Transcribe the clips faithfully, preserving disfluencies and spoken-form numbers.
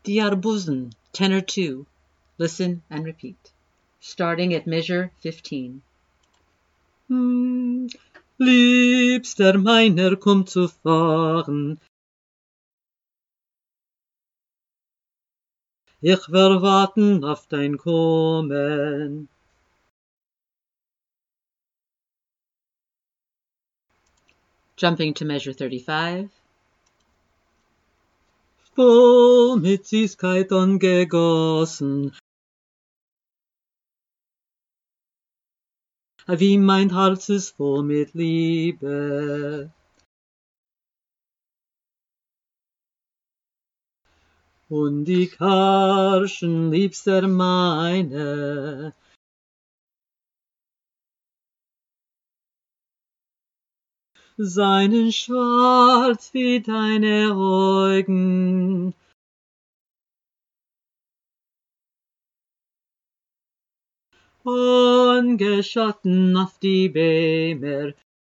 Diyarbuzin, tenor two. Listen and repeat. Starting at measure fifteen. Hm, Liebster meiner, komm zu fahren. Ich will warten auf dein Kommen. Jumping to measure thirty-five. Voll mit Süßkeit angegossen, wie mein Herz ist voll mit Liebe. Und die Karschen, Liebster meine, seien schwarz wie deine Augen. Angeschatten auf die Bämer,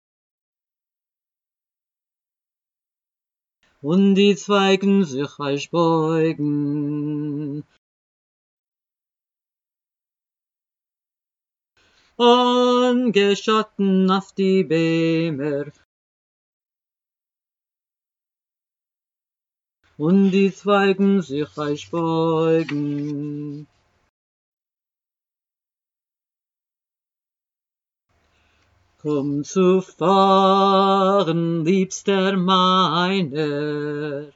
und die Zweigen sich euch beugen. Angeschatten auf die Bämer, und die Zweigen sich euch beugen. Komm zu fahren, Liebster meiner,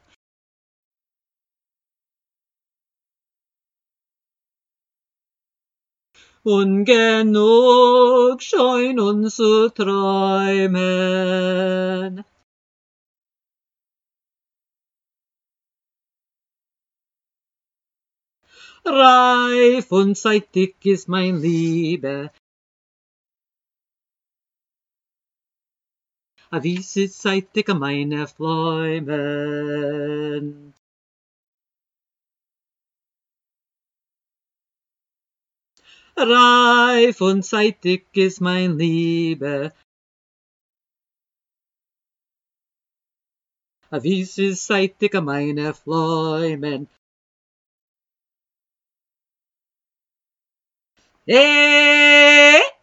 und genug scheuen uns zu träumen. Reif und zeitig ist mein Liebe, wie sie zeitig meine Fläumen. Reif und zeitig ist mein Liebe, wie sie zeitig meine Fläumen. Hey!